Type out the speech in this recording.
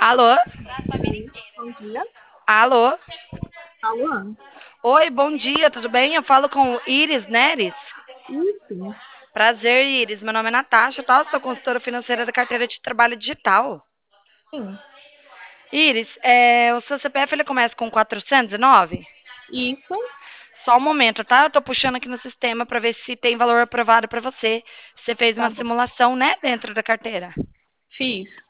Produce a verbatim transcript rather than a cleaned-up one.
Alô? Oi, bom dia. Alô? Alô? Oi, bom dia, tudo bem? Eu falo com Iris Neres. Isso, Prazer, Iris. Meu nome é Natasha, tá? Eu sou consultora financeira da carteira de trabalho digital. sim. Iris, é, o seu C P F ele começa com quatrocentos e nove? Isso, Só um momento, tá? Eu tô puxando aqui no sistema para ver se tem valor aprovado para você. Você fez tá uma bom. simulação, né, dentro da carteira. Fiz.